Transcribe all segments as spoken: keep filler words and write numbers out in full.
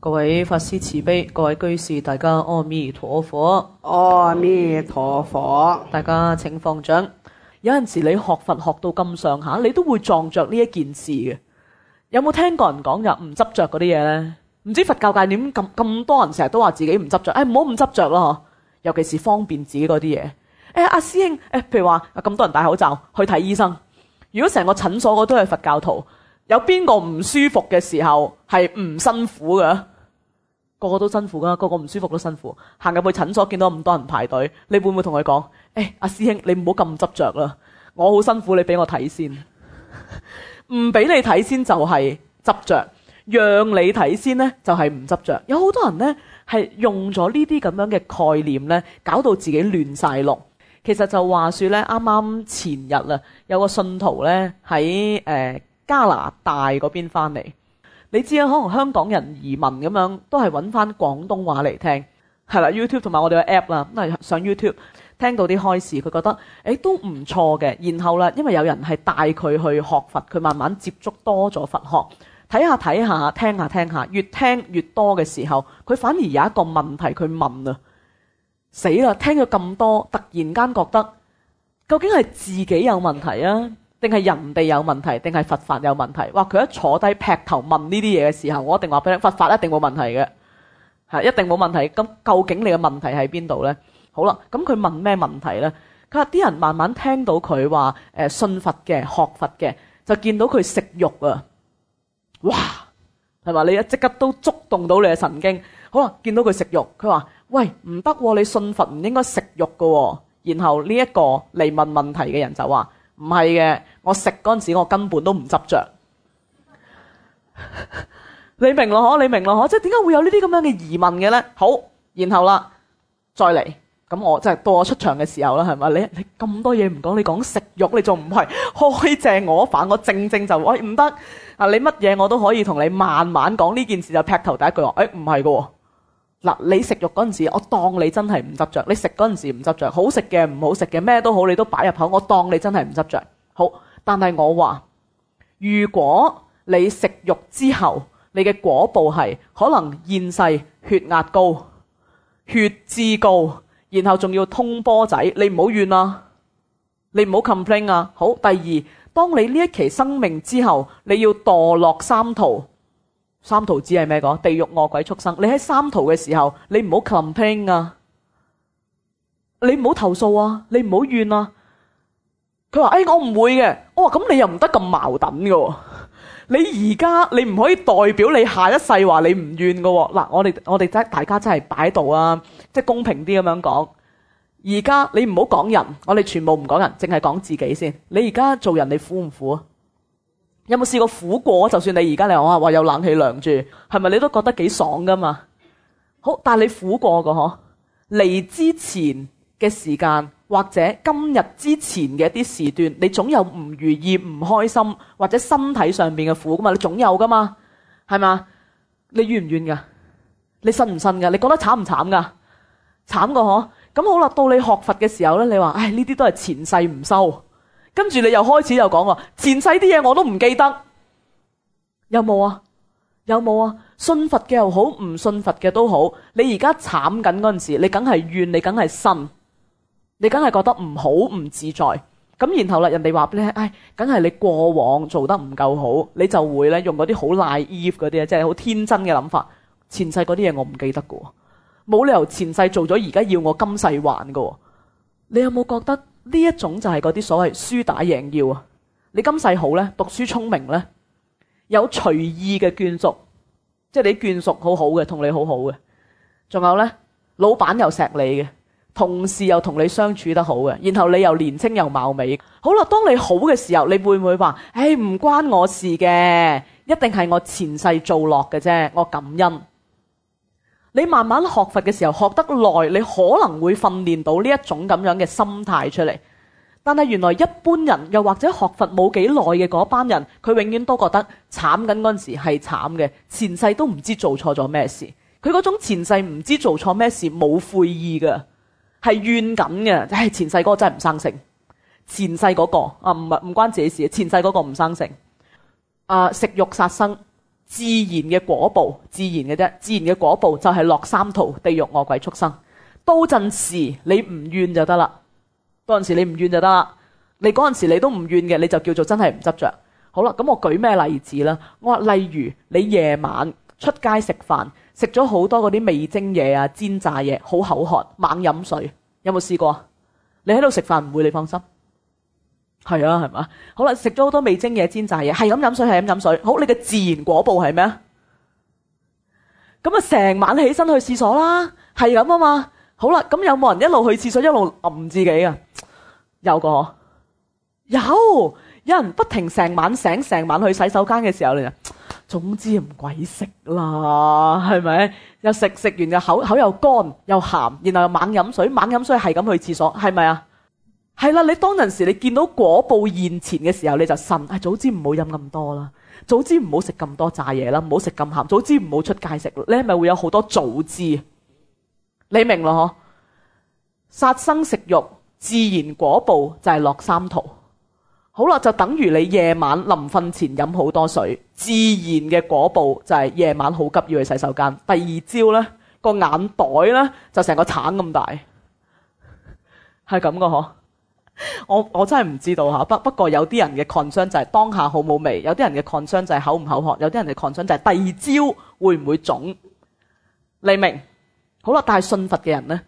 各位法師慈悲，各位居士，大家阿彌陀佛。 阿彌陀佛。 大家請放掌。有陣時你學佛學到咁上下，你都會撞着呢一件事嘅。有冇聽過人講就唔執着嗰啲嘢呢？唔知佛教界點咁咁多人成日都話自己唔執着，誒唔好咁執着咯，尤其是方便自己嗰啲嘢。誒阿師兄，誒譬如話咁多人戴口罩去睇醫生，如果成個診所嗰都係佛教徒，有邊個唔舒服嘅時候係唔辛苦嘅？個個都辛苦噶，個個唔舒服都辛苦。行入去診所見到咁多人排隊，你會唔會同佢講：誒阿師兄，你唔好咁執着啦，我好辛苦，你俾我睇先。唔俾你睇先就係執着，讓你睇先呢就係唔執着。有好多人呢係用咗呢啲咁樣嘅概念呢，搞到自己亂晒龍。其實就話說呢，啱啱前日啊，有個信徒呢喺誒加拿大嗰邊翻嚟。你知啊，可能香港人移民咁樣都係揾翻廣東話嚟聽，係啦 YouTube 同埋我哋嘅 app 啦，咁係上 YouTube 聽到啲開示，佢覺得誒都唔錯嘅。然後啦，因為有人係帶佢去學佛，佢慢慢接觸多咗佛學，睇下睇下，聽下聽下，越聽越多嘅時候，佢反而有一個問題佢問啊，死啦！聽咗咁多，突然間覺得究竟係自己有問題啊？定係人哋有問題，定係佛法有問題？哇！佢一坐低劈頭問呢啲嘢嘅時候，我一定話俾你，佛法一定冇問題嘅，係一定冇問題。咁究竟你嘅問題喺邊度呢？好啦，咁佢問咩問題呢？佢話啲人慢慢聽到佢話誒信佛嘅、學佛嘅，就見到佢食肉啊！哇，係嘛？你一即刻都觸動到你嘅神經。好啦，見到佢食肉，佢話：喂，唔得喎，你信佛唔應該食肉㗎喎。然後呢一個嚟問問題嘅人就話：唔係嘅，我食嗰陣時我根本都唔執着。你明咯嗬？你明咯嗬？即係點解會有呢啲咁樣嘅疑問嘅咧？好，然後啦，再嚟，咁我即係到我出場嘅時候啦，係咪？你你咁多嘢唔講，你講食肉，你仲唔係開正我飯？我正正就喂唔得啊！你乜嘢我都可以同你慢慢講，呢件事就劈頭第一句話，誒唔係㗎。嗱，你食肉嗰陣時，我當你真係唔執着。你食嗰陣時唔執着，好食嘅唔好食嘅咩都好，你都擺入口，我當你真係唔執着。好，但係我話，如果你食肉之後，你嘅果報係可能現世血壓高、血脂高，然後仲要通波仔，你唔好怨啊，你唔好 complain 啊。好，第二，當你呢一期生命之後，你要墮落三途。三途指係咩講？地獄餓鬼畜生。你喺三途嘅時候，你唔好 complain 啊，你唔好投訴啊，你唔好怨啊。佢話：誒、哎，我唔會嘅。我話：咁你又唔得咁矛盾嘅。你而家你唔可以代表你下一世話你唔怨嘅。嗱，我哋我哋真大家真係擺度啊，即係公平啲咁樣講。而家你唔好講人，我哋全部唔講人，淨係講自己先。你而家做人，你苦唔苦啊？有冇試過苦過？就算你而家你話話有冷氣涼住，係咪你都覺得幾爽噶嘛？好，但係你苦過嘅嗬，嚟之前嘅時間或者今日之前嘅一啲時段，你總有唔如意、唔開心或者身體上邊嘅苦噶嘛？你總有噶嘛？係嘛？你怨唔怨噶？你信唔信噶？你覺得慘唔慘噶？慘噶嗬？咁好啦，到你學佛嘅時候咧，你話唉呢啲都係前世唔修。跟住你又開始又講話前世啲嘢我都唔記得，有冇啊？有冇啊？信佛嘅又好，唔信佛嘅都好，你而家慘緊嗰陣時，你梗係怨，你梗係呻，你梗係覺得唔好唔自在。咁然後啦，人哋話俾你聽，唉，梗係你過往做得唔夠好，你就會咧用嗰啲好 naive 嗰啲，即係好天真嘅諗法。前世嗰啲嘢我唔記得㗎，冇理由前世做咗而家要我今世還㗎。你有冇覺得？呢一種就係嗰啲所謂輸打贏要啊！你今世好呢，讀書聰明呢，有隨意嘅眷屬，即係你眷屬好好嘅，同你好好嘅，仲有呢，老闆又錫你嘅，同事又同你相處得好嘅，然後你又年青又貌美。好啦，當你好嘅時候，你會唔會話：唉，唔關我事嘅，一定係我前世做落嘅啫，我感恩。你慢慢學佛嘅時候，學得耐，你可能會訓練到呢一種咁樣嘅心態出嚟。但係原來一般人，又或者學佛冇幾耐嘅嗰班人，佢永遠都覺得慘緊嗰陣時係慘嘅，前世都唔知做錯咗咩事。佢嗰種前世唔知做錯咩事，冇悔意嘅，係怨緊嘅。唉，前世嗰個真係唔生性，前世嗰個啊唔係唔關自己事，前世嗰個唔生性。啊，食肉殺生。 自然嘅果報，自然嘅啫，自然嘅果報就係落三途，地獄惡鬼畜生。到陣時你唔怨就得啦，到陣時你唔怨就得啦。你嗰陣時你都唔怨嘅，你就叫做真係唔執着。好啦，咁我舉咩例子啦？我話例如你夜晚出街食飯，食咗好多嗰啲味精嘢啊、煎炸嘢，好口渴，猛飲水，有冇試過？你喺度食飯唔會，你放心。係啊，係嘛？好啦，食咗好多味精嘢、煎炸嘢，係咁飲水，係咁飲水。好，你嘅自然果報係咩啊？咁啊，成晚起身去廁所啦，係咁啊嘛。好啦，咁有冇人一路去廁所一路揞自己啊？有個，有，有人不停成晚醒，成晚去洗手間嘅時候，你就總之唔鬼食啦，係咪？又食食完又口口又乾又鹹，然後又猛飲水，猛飲水係咁去廁所，係咪啊？係啦，你當陣時你見到果報現前嘅時候，你就呻，唉，早知唔好飲咁多啦，早知唔好食咁多炸嘢啦，唔好食咁鹹，早知唔好出街食。你係咪會有好多早知？你明咯？嗬，殺生食肉，自然果報就係落三途。好啦，就等於你夜晚臨瞓前飲好多水，自然嘅果報就係夜晚好急要去洗手間。第二朝呢個眼袋呢就成個橙咁大，係咁噶嗬。我我真係唔知道吓，不不過有啲人嘅 concern 就係當下好冇味，有啲人嘅 concern 就係口唔口渴，有啲人嘅 concern 就係第二朝會唔會腫。你明？好啦，但係信佛嘅人呢，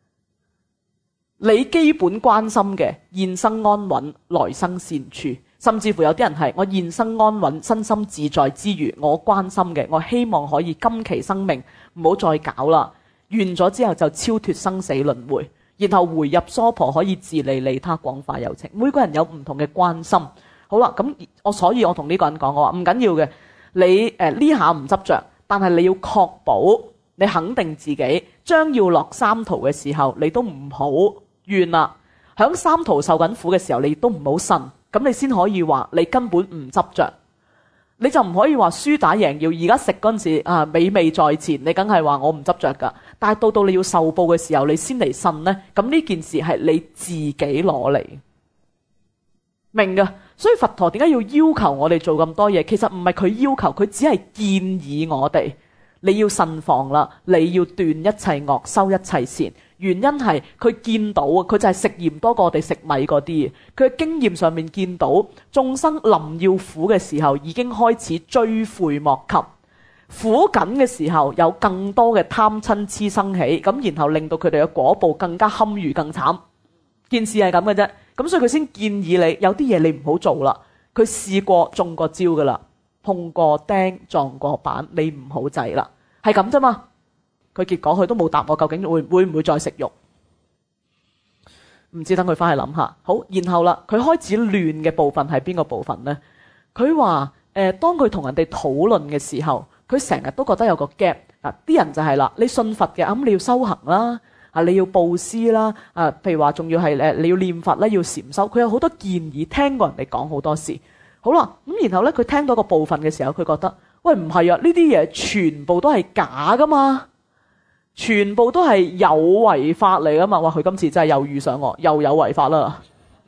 你基本關心嘅現生安穩、來生善處，甚至乎有啲人係我現生安穩、身心自在之餘，我關心嘅，我希望可以今期生命唔好再搞啦，完咗之後就超脫生死輪迴。然後回入娑婆，可以自利利他，廣化有情。每個人有唔同嘅關心。好啦，咁我所以我同呢個人講，我話唔緊要嘅，你誒呢下唔執着，但係你要確保你肯定自己將要落三途嘅時候，你都唔好怨啦。響三途受緊苦嘅時候，你都唔好呻，咁你先可以話你根本唔執着。你就唔可以話輸打贏要，而家食嗰陣時啊，美味在前，你梗係話我唔執着噶。但係到到你要受報嘅時候，你先嚟呻呢，咁呢件事係你自己攞嚟，明噶？所以佛陀點解要要求我哋做咁多嘢？其實唔係佢要求，佢只係建議我哋，你要慎防啦，你要斷一切惡，修一切善。原因係佢見到啊，佢就係食鹽多過我哋食米嗰啲。佢嘅經驗上面見到眾生臨要苦嘅時候，已經開始追悔莫及；苦緊嘅時候，有更多嘅貪嗔痴生起，咁然後令到佢哋嘅果報更加堪虞更慘。件事係咁嘅啫，咁所以佢先建議你有啲嘢你唔好做啦。佢試過中過招噶啦，碰過釘撞過板，你唔好制啦，係咁啫嘛。佢結果佢都冇答我究竟會會唔會再食肉，唔知等佢翻去諗下。好，然後啦，佢開始亂嘅部分係邊個部分呢？佢話誒，當佢同人哋討論嘅時候，佢成日都覺得有個 gap 啊！啲人就係啦，你信佛嘅咁你要修行啦，啊你要布施啦，啊譬如話仲要係誒你要念佛啦，要禪修，佢有好多建議，聽過人哋講好多事。好啦，咁然後咧佢聽到個部分嘅時候，佢覺得喂唔係啊，呢啲嘢全部都係假噶嘛。全部都係有違法嚟噶嘛？哇！佢今次真係又遇上我，又有違法啦。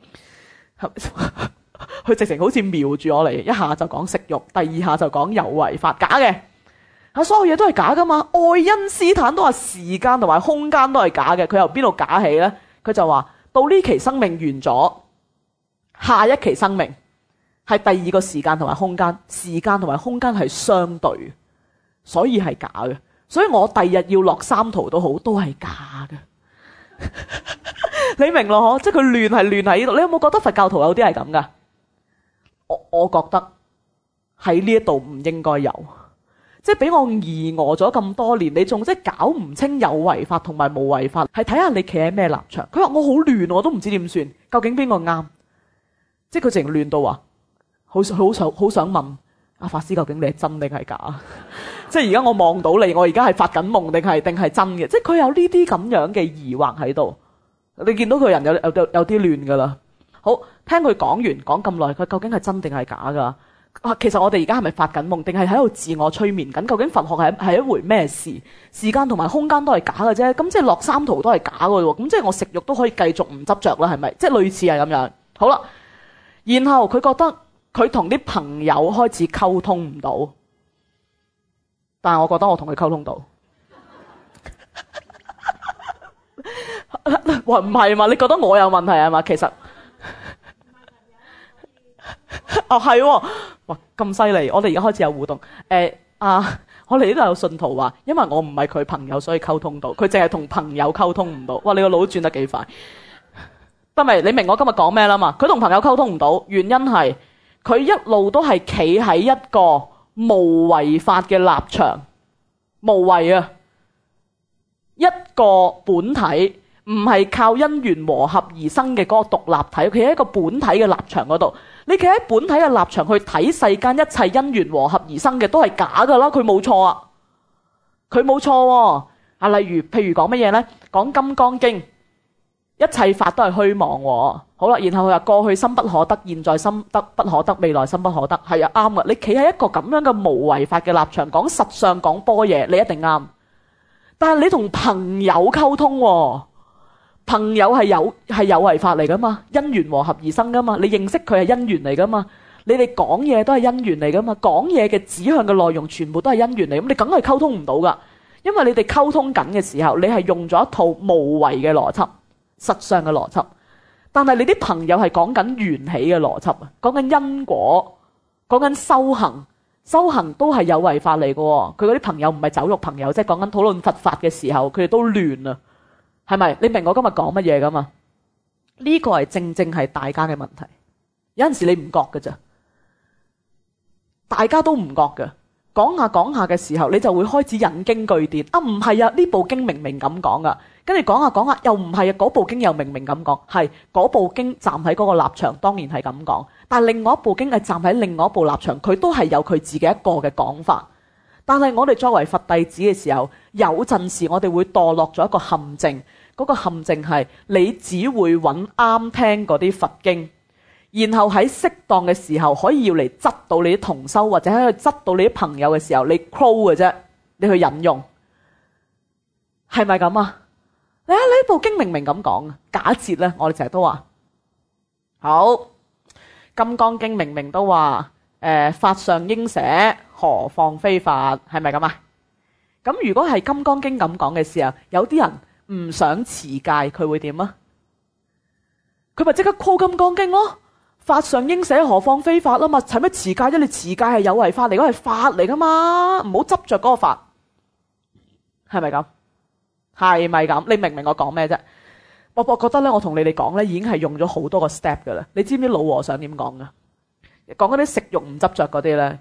佢直情好似瞄住我嚟，一下就講食肉，第二下就講有違法，假嘅。啊，所有嘢都係假噶嘛？愛因斯坦都話時間同埋空間都係假嘅。佢由邊度假起呢？佢就話到呢期生命完咗，下一期生命係第二個時間同埋空間，時間同埋空間係相對，所以係假嘅。所以我第日要落三途都好，都係假嘅。你明咯？嗬，即係佢亂係亂喺呢度。你有冇覺得佛教徒有啲係咁噶？我我覺得喺呢一度唔應該有，即係俾我疑惑咗咁多年，你仲即係搞唔清有違法同埋冇違法，係睇下你企喺咩立場。佢話我好亂，我都唔知點算，究竟邊個啱？即係佢淨亂到話，好好想好想問。阿法師究竟你係真定係假？即係而家我望到你，我而家係發緊夢定係定係真嘅？即係佢有呢啲咁樣嘅疑惑喺度。你見到佢人有有有啲亂噶啦。好，聽佢講完講咁耐，佢究竟係真定係假噶？啊，其實我哋而家係咪發緊夢，定係喺度自我催眠緊？究竟佛學係係一回咩事？時間同埋空間都係假嘅啫。咁即係落三途都係假嘅喎。咁即係我食肉都可以繼續唔執着啦，係咪？即係類似係咁樣。好啦，然後佢覺得。佢同啲朋友開始溝通唔到， 但係我覺得我同佢溝通到。哇，唔係嘛？你覺得我有問題係嘛？其實，哦係喎，哇咁犀利！我哋而家開始有互動。誒啊，我哋呢度有信徒話，因為我唔係佢朋友，所以溝通到。佢淨係同朋友溝通唔到。哇！你個腦轉得幾快？得未？你明我今日講咩啦嘛？佢同朋友溝通唔到，原因係佢一路都係企喺一個無為法嘅立場，無為啊，一個本體。唔係靠因緣和合而生嘅嗰個獨立體，佢喺一個本體嘅立場嗰度。你企喺本體嘅立場去睇世間一切因緣和合而生嘅都係假噶啦，佢冇錯啊，佢冇錯喎。啊，例如譬如講乜嘢呢？講《金剛經》，一切法都係虛妄喎。好啦，然後佢話過去心不可得，現在心得不可得，未來心不可得。係啊，啱噶。你企喺一個咁樣嘅無為法嘅立場，講實相，講般若，你一定啱。但係你同朋友溝通喎。朋友係有係有為法嚟噶嘛，因緣和合而生噶嘛，你認識佢係因緣嚟噶嘛，你哋講嘢都係因緣嚟噶嘛，講嘢嘅指向嘅內容全部都係因緣嚟，咁你梗係溝通唔到噶，因為你哋溝通緊嘅時候，你係用咗一套無為嘅邏輯、實相嘅邏輯，但係你啲朋友係講緊緣起嘅邏輯啊，講緊因果，講緊修行，修行都係有為法嚟噶，佢嗰啲朋友唔係酒肉朋友，即係講緊討論佛法嘅時候，佢哋都亂啊。係咪？你明我今日講乜嘢噶嘛？呢個係正正係大家嘅問題。有陣時你唔覺㗎咋，大家都唔覺㗎。講下講下嘅時候，你就會開始引經據典。啊，唔係啊，呢部經明明咁講噶。跟住講下講下，又唔係啊，嗰部經又明明咁講。係嗰部經站喺嗰個立場，當然係咁講。但係另外一部經係站喺另外一部立場，佢都係有佢自己一個嘅講法。但係我哋作為佛弟子嘅時候，有陣時我哋會墮落咗一個陷阱，嗰個陷阱係你只會揾啱聽嗰啲佛經，然後喺適當嘅時候可以要嚟質到你啲同修，或者喺度質到你啲朋友嘅時候，你 quote 嘅啫，你去引用，係咪咁啊？你睇呢部經明明咁講，假設咧，我哋成日都話好，《金剛經》明明都話。誒、呃、法上應捨，何況非法，係咪咁啊？咁如果係《金剛經》咁講嘅時候，有啲人唔想持戒，佢會點啊？佢咪即刻 call《金剛經》咯？法上應捨，何況非法啦嘛？使乜持戒啫？你持戒係有為法嚟，嗰係法嚟噶嘛？唔好執着嗰個法，係咪咁？係咪咁？你明唔明我講咩啫？我我覺得咧，我同你哋講咧，已經係用咗好多個 step 噶啦。你知唔知老和尚點講噶？講嗰啲食肉唔執着嗰啲呢，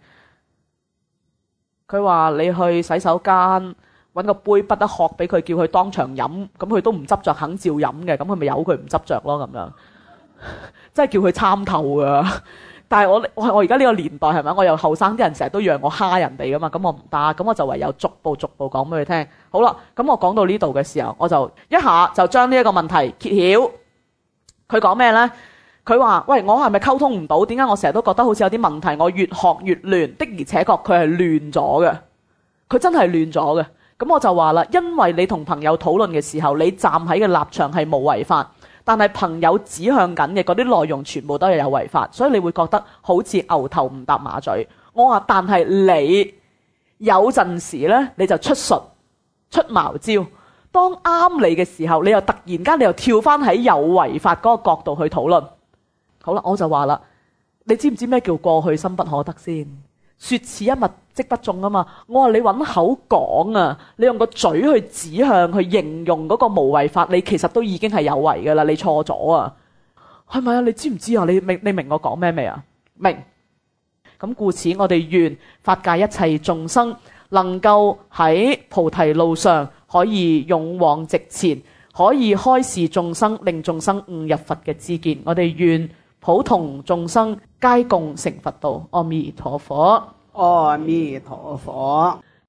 佢話你去洗手間揾個杯不得喝俾佢，叫佢當場飲，咁佢都唔執着，肯照飲嘅，咁佢咪由佢唔執着咯，咁樣，即係叫佢參透噶。但係我我我而家呢個年代係咪？我又後生啲人成日都讓我蝦人哋噶嘛，咁我唔得，咁我就唯有逐步逐步講俾佢聽。好啦，咁我講到呢度嘅時候，我就一下就將呢一個問題揭曉。佢講咩呢？佢話：喂，我係咪溝通唔到？點解我成日都覺得好似有啲問題？我越學越亂，的而且確佢係亂咗嘅，佢真係亂咗嘅。咁我就話啦，因為你同朋友討論嘅時候，你站喺嘅立場係無為法，但係朋友指向緊嘅嗰啲內容全部都係有為法，所以你會覺得好似牛頭唔搭馬嘴。我話，但係你有陣時呢，你就出術出茅招，當啱你嘅時候，你又突然間你又跳翻喺有為法嗰個角度去討論。好啦，我就話啦，你知唔知咩叫過去心不可得先？說此一物即不中啊嘛！我話你揾口講啊，你用個嘴去指向去形容嗰個無為法，你其實都已經係有為噶啦，你錯咗啊，係咪啊？你知唔知啊？你明你明我講咩未啊？明。咁故此，我哋願法界一切眾生能夠喺菩提路上可以勇往直前，可以開示眾生，令眾生悟入佛嘅知見。我哋願普同眾生皆共成佛道。阿彌陀佛， 阿彌陀佛。